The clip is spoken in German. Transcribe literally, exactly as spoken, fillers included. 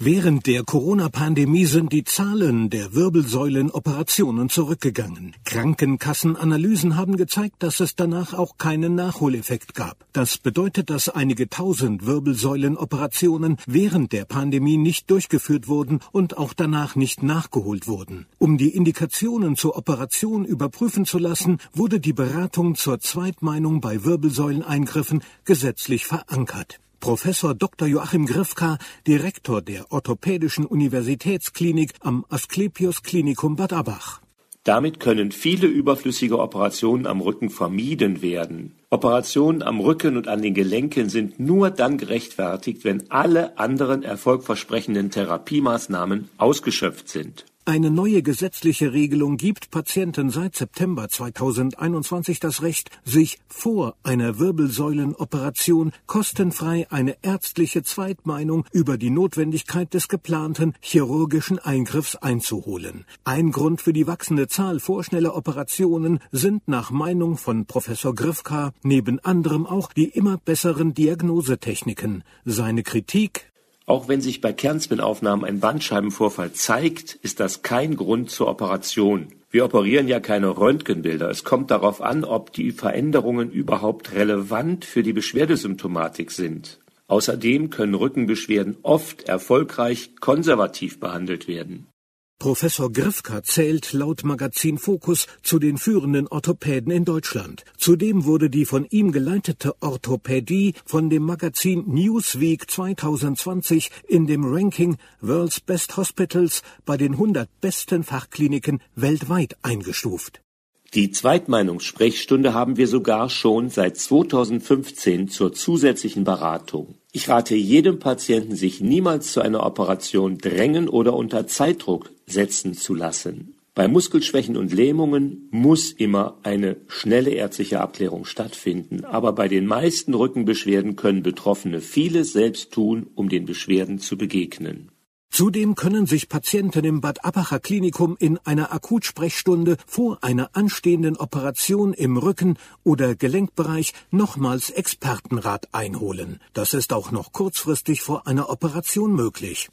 Während der Corona-Pandemie sind die Zahlen der Wirbelsäulenoperationen zurückgegangen. Krankenkassenanalysen haben gezeigt, dass es danach auch keinen Nachholeffekt gab. Das bedeutet, dass einige tausend Wirbelsäulenoperationen während der Pandemie nicht durchgeführt wurden und auch danach nicht nachgeholt wurden. Um die Indikationen zur Operation überprüfen zu lassen, wurde die Beratung zur Zweitmeinung bei Wirbelsäuleneingriffen gesetzlich verankert. Professor Doktor Joachim Grifka, Direktor der Orthopädischen Universitätsklinik am Asklepios Klinikum Bad Abbach. Damit können viele überflüssige Operationen am Rücken vermieden werden. Operationen am Rücken und an den Gelenken sind nur dann gerechtfertigt, wenn alle anderen erfolgversprechenden Therapiemaßnahmen ausgeschöpft sind. Eine neue gesetzliche Regelung gibt Patienten seit September zweitausendeinundzwanzig das Recht, sich vor einer Wirbelsäulenoperation kostenfrei eine ärztliche Zweitmeinung über die Notwendigkeit des geplanten chirurgischen Eingriffs einzuholen. Ein Grund für die wachsende Zahl vorschneller Operationen sind nach Meinung von Professor Grifka neben anderem auch die immer besseren Diagnosetechniken. Seine Kritik: Auch wenn sich bei Kernspinaufnahmen ein Bandscheibenvorfall zeigt, ist das kein Grund zur Operation. Wir operieren ja keine Röntgenbilder. Es kommt darauf an, ob die Veränderungen überhaupt relevant für die Beschwerdesymptomatik sind. Außerdem können Rückenbeschwerden oft erfolgreich konservativ behandelt werden. Professor Grifka zählt laut Magazin Focus zu den führenden Orthopäden in Deutschland. Zudem wurde die von ihm geleitete Orthopädie von dem Magazin Newsweek zweitausendzwanzig in dem Ranking World's Best Hospitals bei den hundert besten Fachkliniken weltweit eingestuft. Die Zweitmeinungssprechstunde haben wir sogar schon seit zweitausendfünfzehn zur zusätzlichen Beratung. Ich rate jedem Patienten, sich niemals zu einer Operation drängen oder unter Zeitdruck setzen zu lassen. Bei Muskelschwächen und Lähmungen muss immer eine schnelle ärztliche Abklärung stattfinden, aber bei den meisten Rückenbeschwerden können Betroffene vieles selbst tun, um den Beschwerden zu begegnen. Zudem können sich Patienten im Bad Abbacher Klinikum in einer Akutsprechstunde vor einer anstehenden Operation im Rücken- oder Gelenkbereich nochmals Expertenrat einholen. Das ist auch noch kurzfristig vor einer Operation möglich.